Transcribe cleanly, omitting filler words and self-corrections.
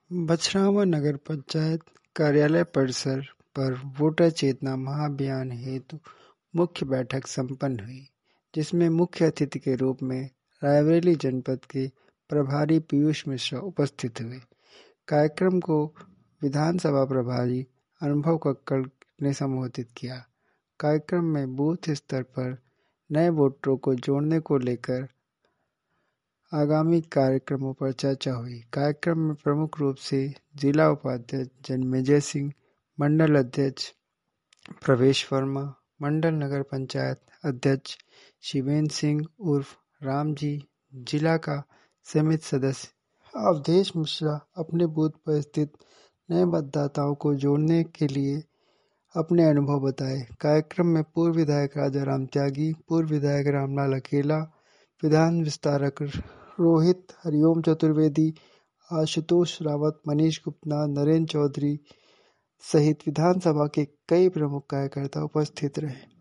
बछरावा नगर पंचायत कार्यालय परिसर पर वोटर चेतना महाअभियान हेतु मुख्य बैठक संपन्न हुई, जिसमें मुख्य अतिथि के रूप में रायबरेली जनपद के प्रभारी पीयूष मिश्रा उपस्थित हुए। कार्यक्रम को विधानसभा प्रभारी अनुभव कक्कड़ ने संबोधित किया। कार्यक्रम में बूथ स्तर पर नए वोटरों को जोड़ने को लेकर आगामी कार्यक्रमों पर चर्चा हुई। कार्यक्रम में प्रमुख रूप से जिला उपाध्यक्ष जन्मेजय सिंह, मंडल अध्यक्ष प्रवेश वर्मा, मंडल नगर पंचायत अध्यक्ष शिवेंद्र सिंह उर्फ राम जी, जिला का समिति सदस्य अवधेश मिश्रा अपने बूथ पर स्थित नए मतदाताओं को जोड़ने के लिए अपने अनुभव बताए। कार्यक्रम में पूर्व विधायक राजा राम त्यागी, पूर्व विधायक रामलाल अकेला, विधान विस्तारक रोहित हरिओम चतुर्वेदी, आशुतोष रावत, मनीष गुप्ता, नरेंद्र चौधरी सहित विधानसभा के कई प्रमुख कार्यकर्ता उपस्थित रहे।